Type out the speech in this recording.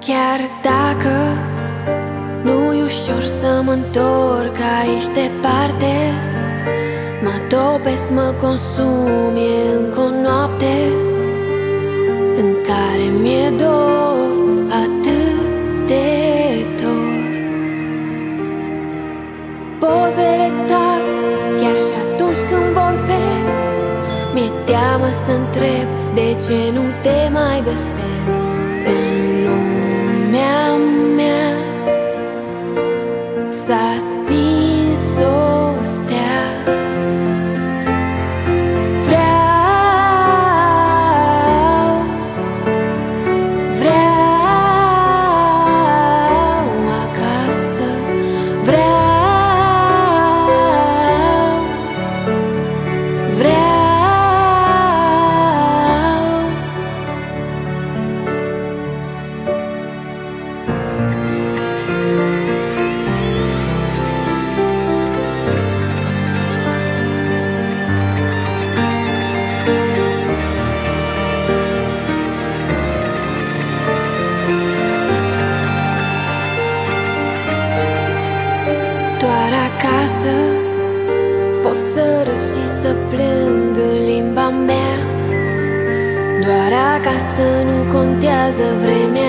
Chiar dacă nu-i ușor să mă întorc aici departe, mă topesc, mă consum, e încă o noapte în care mi-e dor, atât de dor. Pozele tac chiar și atunci când vorbesc, mi-e teamă să întreb de ce nu te mai găsesc. În lumea mea s-a stins o stea. Vreau acasă, vreau. Doar acasă pot să râd și să plâng în limba mea. Doar acasă nu contează vremea.